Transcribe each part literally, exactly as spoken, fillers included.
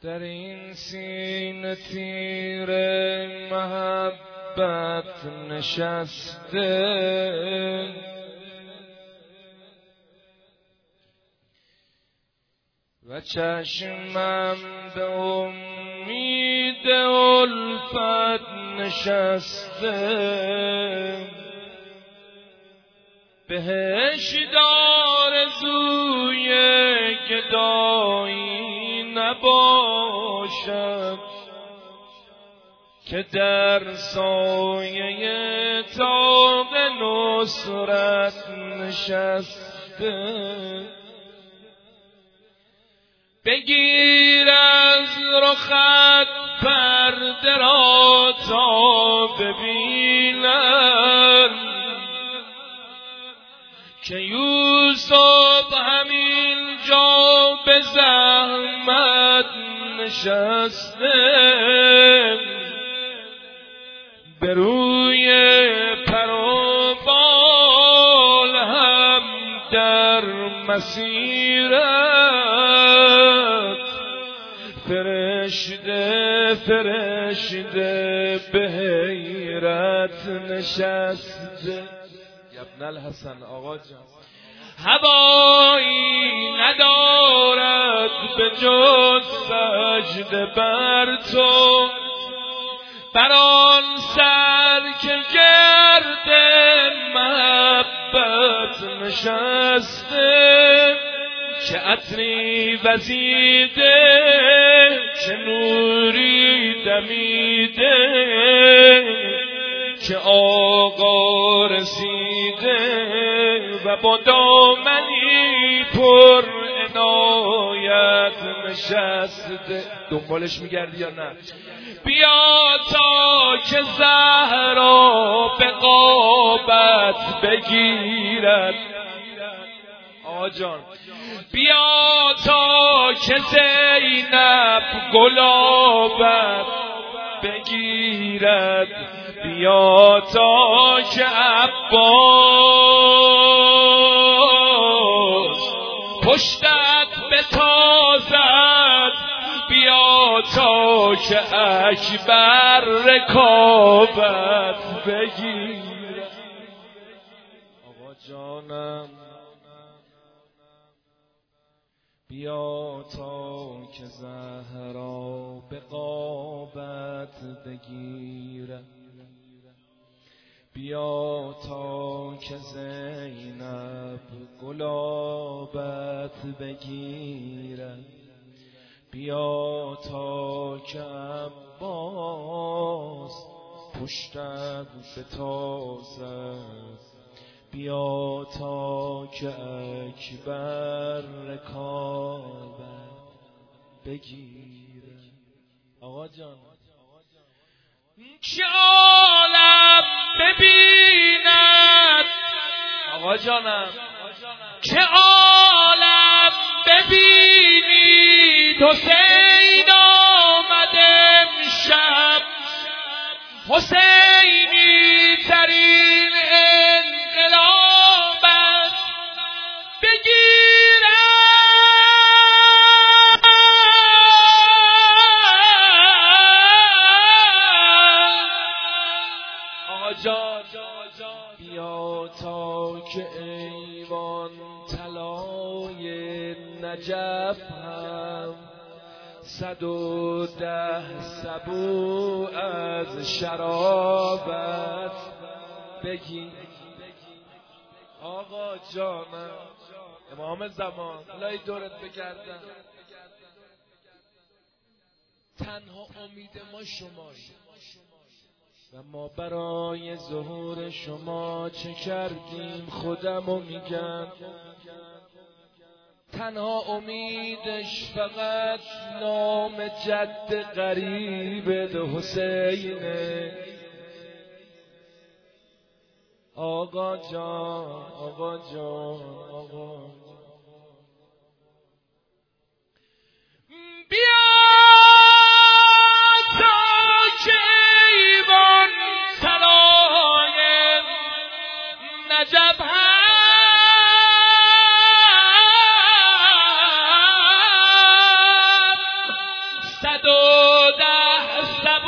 در این سینه تیر محبت نشسته، و چشمم به امید الفت نشسته. بهش آرزوی گدایی نباشد که در سایه طاق نصرت نشسته. بگیر از رخت پرده را تا ببینم که یوسف همین جا به زحمت نشسته. به روی پر و بال هم در مسیرت فرشته فرشته به حیرت نشسته. ابن الحسن آقا جان هوایی ندارد به جز سجده بر تو، بر آن سر که گرد محبت نشسته. چه عطری وزیده، چه نوری دمیده، که آقا رسیده و با دامنی پر عنایت نشسته. دنبالش میگردی یا نه؟ بیا تا که زهرا به قابت بگیرد. آقا جان بیا تا که زینب گلابت بگیرد. بیا تا که عباس پشتت بتازد. بیا تا که اکبر رکابت بگیرد. آقا جانم بیا تا که زهرا به قابت بگیرد. بیا تا که زینب گلابت بگیرد. بیا تا که عباس پشتت بتازد. بیا تا که اکبر رکابت بگیره. آقا جان چه عالم ببیند. آقا جانم چه عالم ببینید. حسین آمد امشب، حسینی ترین انقلابت بگیرد. آقا جان بیا تا که ایوان طلای نجف هم صد و ده سبو از شرابت بگی. آقا جانم امام زمان لای دورت بگردم. تنها امید ما شمایی و ما برای ظهور شما چه کردیم خودمو میگم. تنها امیدش فقط نام جد قریب حسینه. آقا جان آقا جان آقا بیا تا که ایوان سرای نجف صد و ده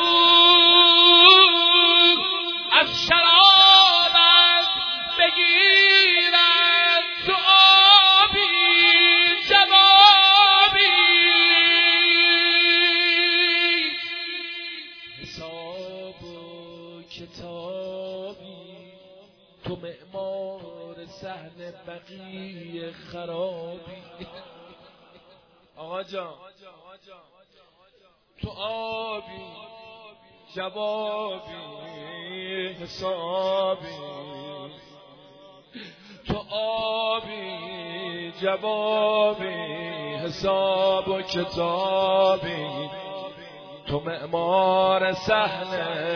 صبور از شرابت بگیرد تو آبی جوابی حساب و کتابی تو معمار صحن بقیه خرابی آقا جان تو آبی جوابی حسابی تو آبی جوابی حساب و کتابی تو معمار صحن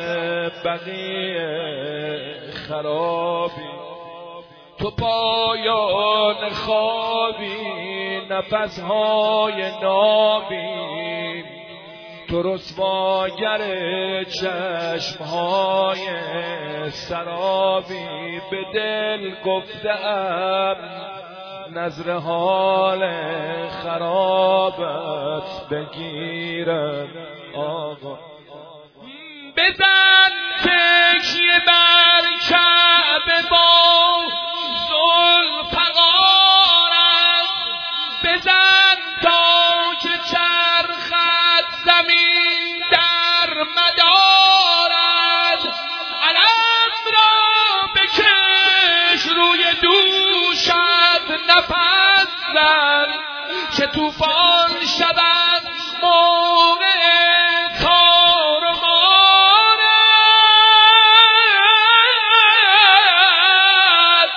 بقیه خرابی تو پایان خوابی نفسهای نابی تو رسواگر چشمهای سرابی به دل گفتم نظر حال خرابت بگیرم آقا بزن تکیه بر کعبه با ذوالفقارت بزن تا که چرخت زمین در مدارت علم را بکش روی دوشت نفس زن که طوفان شود موقع تار و مارت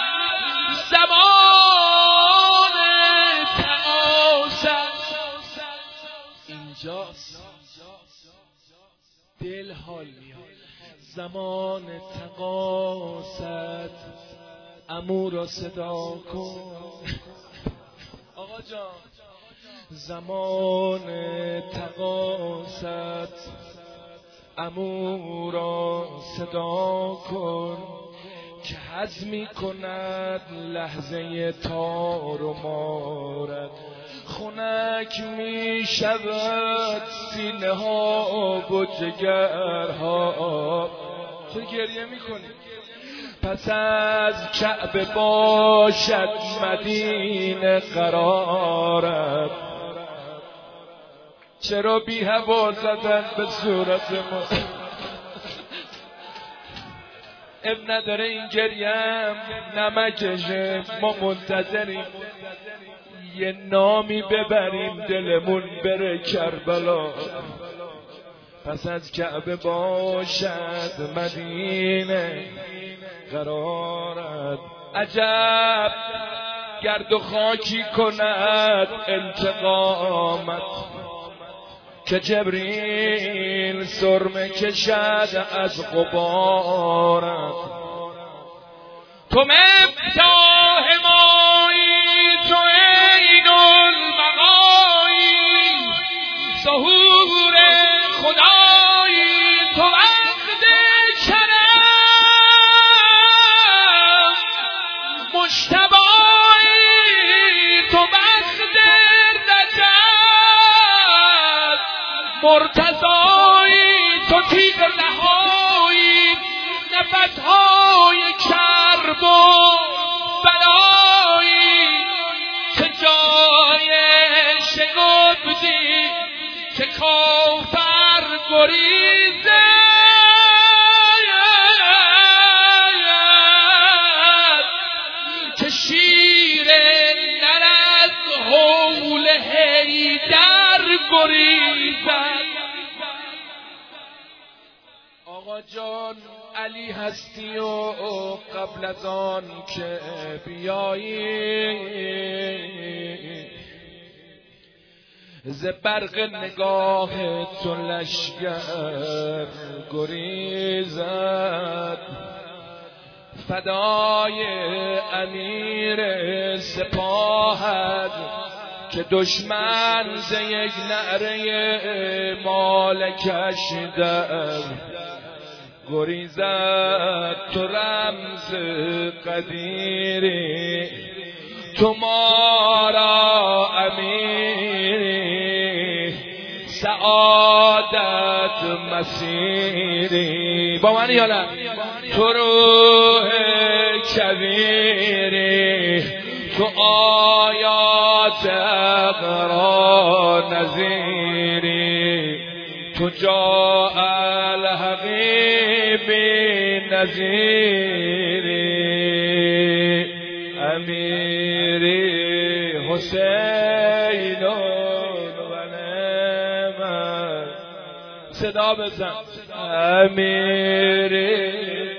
زمان تقاست اینجاست دل حال میاد زمان تقاست عمو را صدا کن آقا جان زمان تقاست عمو را صدا کن که هضمی کند لحظه تار و مارت خنک می شود سینه ها و جگرها چه گریه می کنی؟ پس از کعبه باشد مدینه قرارت چرا بی هوا زدن به صورت ما اب نداره این گریم نمکشه ما منتظریم یه نامی ببریم دلمون بره کربلا پس از کعبه باشد مدینه قرارت عجب گرد و خاکی کند انتقامت که جبریل سرمه کشد از غبارت تو مفتاح مایی تو عین البقایی ظهور خدایی تو وقت کرم مجتبایی تو وقت رجب مرتضایی تو تیغ نهایی نفسهای کرب و بلایی چه جای شگفتی که کافر گریزه که شیر نر از هول حیدر گریزد آقا جان علی هستی و قبل از آن که بیایی ز برق نگاه تو لشگر گریزد فدای امیر سپاهد که دشمن ز یک نعره مالکش در گریزد تو رمز قدیری تو ما را امیری سعادت مسیری با من یا نه تو روح کبیری تو آیات اقرا نظیری تو جاء الحقیب نظیری امیری حسین و نعمت صدا بزن امیری